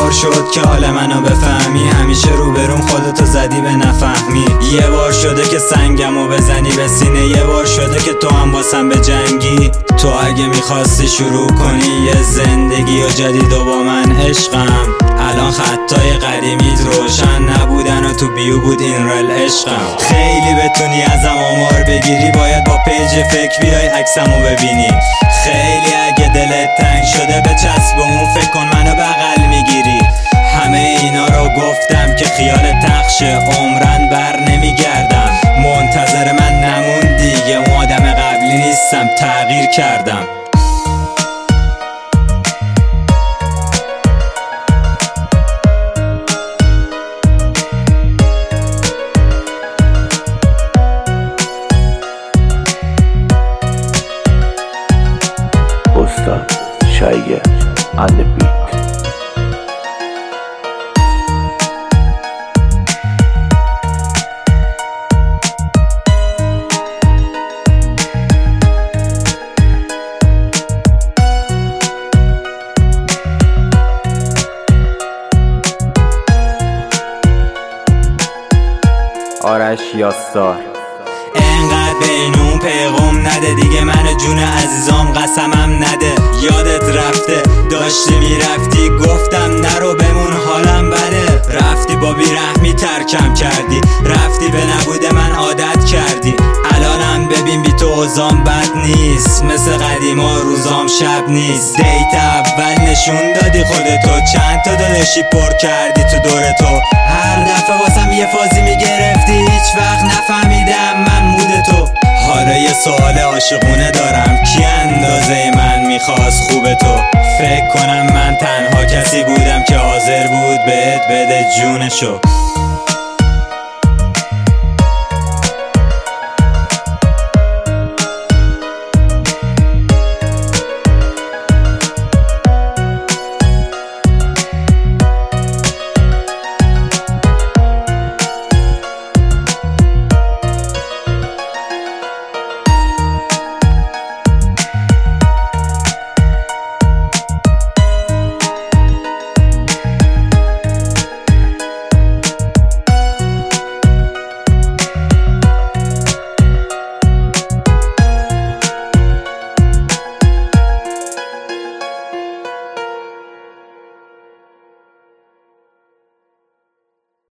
بار شد که حال منو بفهمی، همیشه روبروم خودتو زدی به نفهمی. یه بار شده که سنگمو بزنی به سینه، یه بار شده که تو هم واسم به جنگی. تو اگه میخواستی شروع کنی یه زندگی و جدید و با من عشقم، الان خطای قدیمیت روشن نبودن و تو بیو بود این رل عشقم. خیلی بتونی ازم آمار بگیری، باید با پیج فکر بیای عکسمو ببینی. خیلی اگه دلت تنگ شده بچسب اون، فکر کن منو بغل میگیری. همه اینا رو گفتم که خیال تخش عمرن بر نمیگردم. منتظر من نمون دیگه، اون آدم قبلی نیستم، تغییر کردم. استاد شایع on the beat. آرش یاسار. انقدر بین اون پیغام نده دیگه، من جون عزیزام قسمم نده. یادت رفته داشتی میرفتی، گفتم نرو بمون حالم بده. رفتی با بیرحمی ترکم کردی، رفتی به نبوده من عادت کردی. الانم ببین بی تو اوضاعم بد نیست، مثل قدیما روزام شب نیست. دیت اول نشون دادی خودتو، چند تا داداشی پر کردی تو دور تو. هر دفعه واسم یه فازی میگرفتی، هیچ وقت نفهمیدم من مود تو. حالا یه سوال عاشقونه دارم، کی اندازه من میخواست خوب تو؟ فکر کنم من تنها کسی بودم که حاضر بود بهت بده جونشو.